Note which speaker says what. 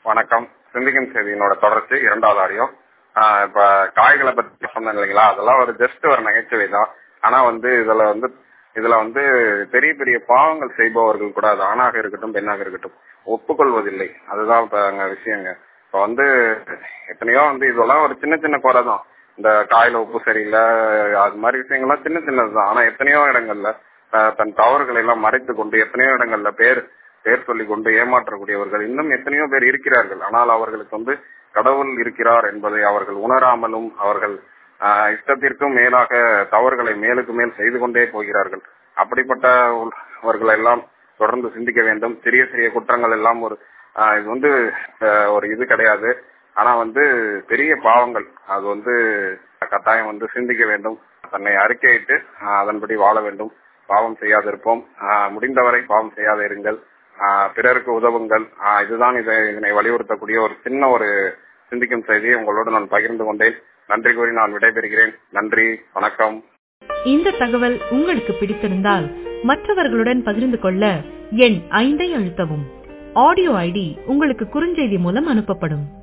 Speaker 1: வணக்கம். சிந்திக்கும் செய்தியினோட தொடர்ச்சி இரண்டாவது ஆடியோ. இப்ப காய்களை பத்தி சொன்னேன் இல்லைங்களா, அதெல்லாம் ஒரு ஜஸ்ட் ஒரு நகைச்சுவை தான். ஆனா இதுல வந்து பெரிய பெரிய பாவங்கள் செய்பவர்கள் கூட, அது ஆணாக இருக்கட்டும் பெண்ணாக இருக்கட்டும், ஒப்புக்கொள்வதில்லை. அதுதான் இப்ப அங்க விஷயங்க. இப்ப எத்தனையோ இதெல்லாம் ஒரு சின்ன சின்ன குறை தான். இந்த காயில உப்பு சரியில்லை, அது மாதிரி விஷயங்கள்லாம் சின்ன சின்னதுதான். ஆனா எத்தனையோ இடங்கள்ல தன் தவறுகளை எல்லாம் மறைத்து கொண்டு, எத்தனையோ இடங்கள்ல பேர் சொல்லிக் கொண்டு ஏமாற்றக்கூடியவர்கள் இன்னும் எத்தனையோ பேர் இருக்கிறார்கள். ஆனால் அவர்களுக்கு கடவுள் இருக்கிறார் என்பதை அவர்கள் உணராமலும், அவர்கள் இஷ்டத்திற்கும் மேலாக தவறுகளை மேலுக்கு மேல் செய்து கொண்டே போகிறார்கள். அப்படிப்பட்டவர்கள் எல்லாம் தொடர்ந்து சிந்திக்க வேண்டும். சிறிய சிறிய குற்றங்கள் எல்லாம் இது ஒரு இது கிடையாது. ஆனா பெரிய பாவங்கள், அது கட்டாயம் சிந்திக்க வேண்டும். தன்னை அறிக்கையிட்டு அதன்படி வாழ வேண்டும். பாவம் செய்யாதிருப்போம். முடிந்தவரை பாவம் செய்யாத இருங்கள். பிறருக்கு உதவுங்கள். இதுதான் இதனை வலியுறுத்தக்கூடிய ஒரு சின்ன ஒரு சிந்திக்கும் செய்தியை உங்களோடு நான் பகிர்ந்து கொண்டேன். நன்றி கூறி நான் விடைபெறுகிறேன். நன்றி, வணக்கம்.
Speaker 2: இந்த தகவல் உங்களுக்கு பிடித்திருந்தால் மற்றவர்களுடன் பகிர்ந்து கொள்ள எண் 5 அழுத்தவும். ஆடியோ ஐடி உங்களுக்கு குறுஞ்செய்தி மூலம் அனுப்பப்படும்.